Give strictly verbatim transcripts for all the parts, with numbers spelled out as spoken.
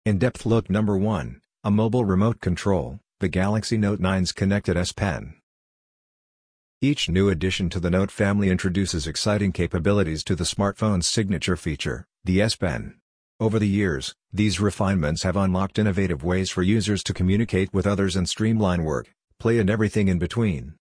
In-depth look number one, a mobile remote control, the Galaxy Note nine's connected S Pen. Each new addition to the Note family introduces exciting capabilities to the smartphone's signature feature, the S Pen. Over the years, these refinements have unlocked innovative ways for users to communicate with others and streamline work, play and everything in between.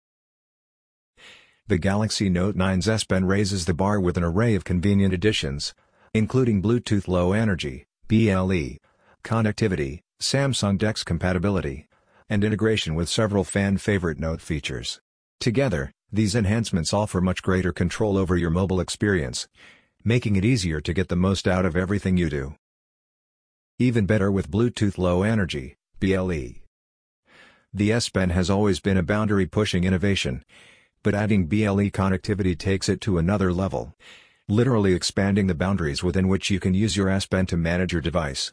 The Galaxy Note nine's S Pen raises the bar with an array of convenient additions, including Bluetooth Low Energy, B L E, connectivity, Samsung DeX compatibility, and integration with several fan-favorite Note features. Together, these enhancements offer much greater control over your mobile experience, making it easier to get the most out of everything you do. Even better with Bluetooth Low Energy, B L E. The S Pen has always been a boundary-pushing innovation, but adding B L E connectivity takes it to another level, literally expanding the boundaries within which you can use your S Pen to manage your device.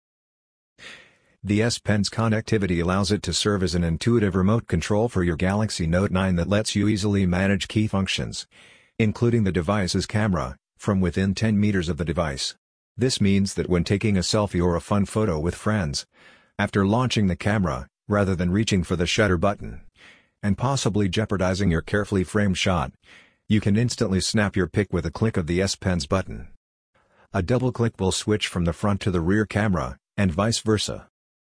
The S Pen's connectivity allows it to serve as an intuitive remote control for your Galaxy Note nine that lets you easily manage key functions, including the device's camera, from within ten meters of the device. This means that when taking a selfie or a fun photo with friends, after launching the camera, rather than reaching for the shutter button, and possibly jeopardizing your carefully framed shot, you can instantly snap your pic with a click of the S Pen's button. A double click will switch from the front to the rear camera, and vice versa.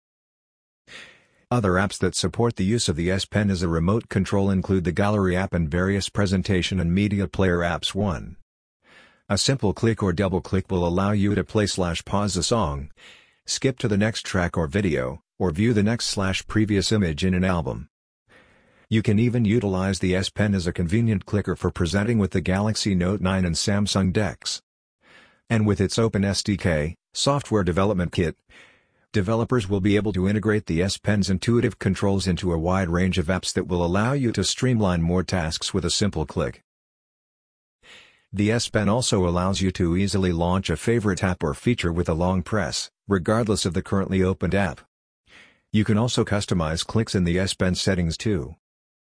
Other apps that support the use of the S Pen as a remote control include the Gallery app and various presentation and media player apps. one. A simple click or double click will allow you to play slash pause a song, skip to the next track or video, or view the next slash previous image in an album. You can even utilize the S Pen as a convenient clicker for presenting with the Galaxy Note nine and Samsung DeX. And with its Open S D K, software development kit, developers will be able to integrate the S Pen's intuitive controls into a wide range of apps that will allow you to streamline more tasks with a simple click. The S Pen also allows you to easily launch a favorite app or feature with a long press, regardless of the currently opened app. You can also customize clicks in the S Pen settings too.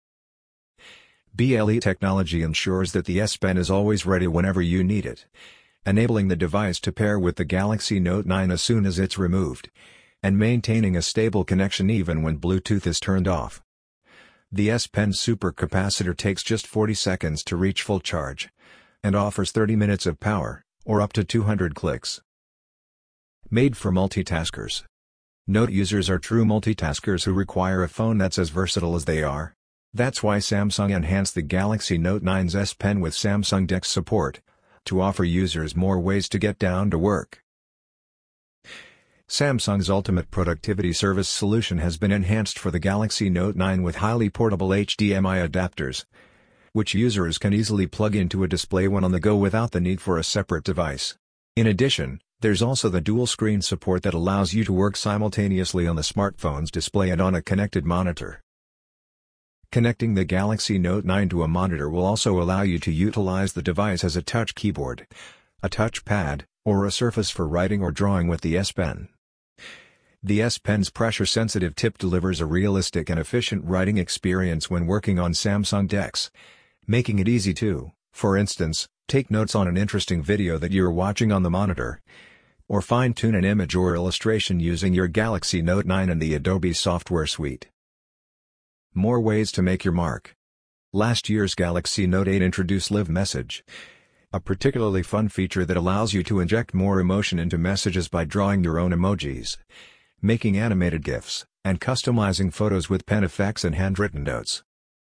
B L E technology ensures that the S Pen is always ready whenever you need it, enabling the device to pair with the Galaxy Note nine as soon as it's removed, and maintaining a stable connection even when Bluetooth is turned off. The S Pen's supercapacitor takes just forty seconds to reach full charge, and offers thirty minutes of power, or up to two hundred clicks. Made for multitaskers. Note users are true multitaskers who require a phone that's as versatile as they are. That's why Samsung enhanced the Galaxy Note nine's S Pen with Samsung DeX support, to offer users more ways to get down to work. Samsung's ultimate productivity service solution has been enhanced for the Galaxy Note nine with highly portable H D M I adapters, which users can easily plug into a display when on the go without the need for a separate device. In addition, there's also the dual screen support that allows you to work simultaneously on the smartphone's display and on a connected monitor. Connecting the Galaxy Note nine to a monitor will also allow you to utilize the device as a touch keyboard, a touchpad, or a surface for writing or drawing with the S Pen. The S Pen's pressure-sensitive tip delivers a realistic and efficient writing experience when working on Samsung DeX, making it easy to, for instance, take notes on an interesting video that you're watching on the monitor, or fine-tune an image or illustration using your Galaxy Note nine and the Adobe software suite. More ways to make your mark. Last year's Galaxy Note eight introduced Live Message, a particularly fun feature that allows you to inject more emotion into messages by drawing your own emojis, making animated GIFs, and customizing photos with pen effects and handwritten notes.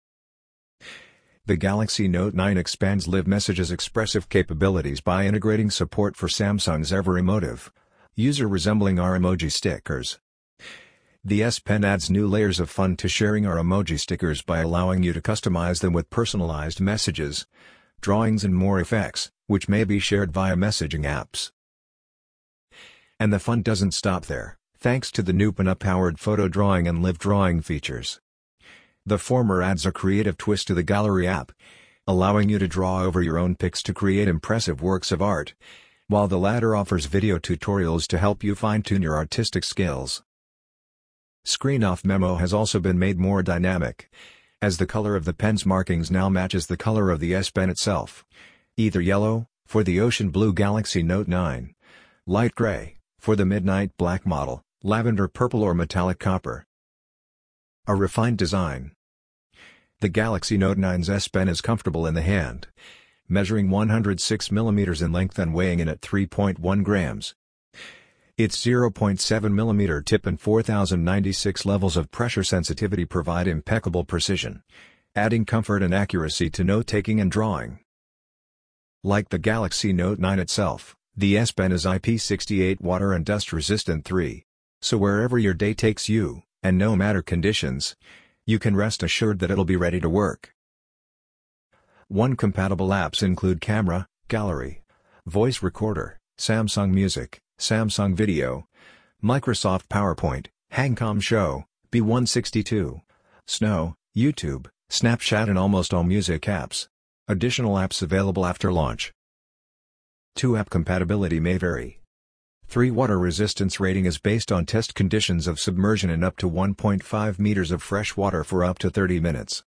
The Galaxy Note nine expands Live Message's expressive capabilities by integrating support for Samsung's ever-emotive, user-resembling our emoji stickers. The S Pen adds new layers of fun to sharing our emoji stickers by allowing you to customize them with personalized messages, drawings and more effects, which may be shared via messaging apps. And the fun doesn't stop there, thanks to the new Pena-powered photo drawing and live drawing features. The former adds a creative twist to the Gallery app, allowing you to draw over your own pics to create impressive works of art, while the latter offers video tutorials to help you fine-tune your artistic skills. Screen Off Memo has also been made more dynamic, as the color of the pen's markings now matches the color of the S Pen itself, either yellow, for the ocean blue Galaxy Note nine, light gray, For the midnight black model, lavender purple or metallic copper. A refined design. The Galaxy Note nine's S Pen is comfortable in the hand, measuring one hundred six millimeters in length and weighing in at three point one grams. Its zero point seven millimeter tip and four thousand ninety-six levels of pressure sensitivity provide impeccable precision, adding comfort and accuracy to note-taking and drawing. Like the Galaxy Note nine itself, the S Pen is I P six eight water and dust resistant three. So wherever your day takes you, and no matter conditions, you can rest assured that it'll be ready to work. One compatible apps include Camera, Gallery, Voice Recorder, Samsung Music, Samsung Video, Microsoft PowerPoint, Hangcom Show, B one sixty-two, Snow, YouTube, Snapchat and almost all music apps. Additional apps available after launch. two App compatibility may vary. three Water resistance rating is based on test conditions of submersion in up to one point five meters of fresh water for up to thirty minutes.